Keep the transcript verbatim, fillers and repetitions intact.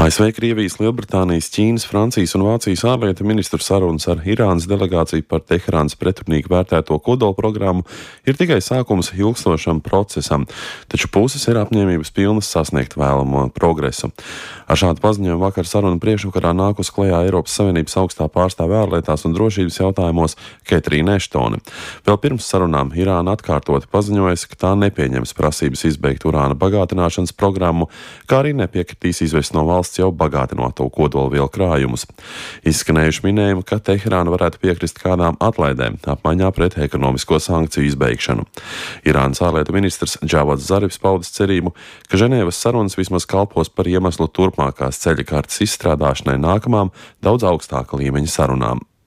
A S V, Krievijas, Lielbritānijas, Ķīnas, Francijas un Vācijas ārlietu ministru sarunas ar Irānas delegāciju par Teherānas pretrunīgi vērtēto kodolprogrammu ir tikai sākums ilgstošam procesam, taču puses ir apņēmības pilnas sasniegt vēlamo progresu. Ar šādu paziņojumu vakar sarunu priekšvakarā nākus klajā Eiropas Savienības augstā pārstāve ārlietās un drošības jautājumos Ketrīna Eštone. Vēl pirms sarunām Irāna atkārtoti paziņojas, ka tā nepieņems prasības izbeigt urāna bagātināšanas programmu, kā arī nepiekritīs izvest no valsts jau bagātināto kodolvielu krājumus. Izskanējuši minējumi, ka Teherāna varētu piekrist kādām atlaidēm apmaiņā pret ekonomisko sankciju izbeigšanu. Irānas ārlietu ministrs Džavads Zarifs paudis cerību, ka Ženēvas sarunas vismaz kalpos par iemeslu turpmākās ceļa kartes izstrādāšanai nākamām daudz augstāka līmeņa sarunām.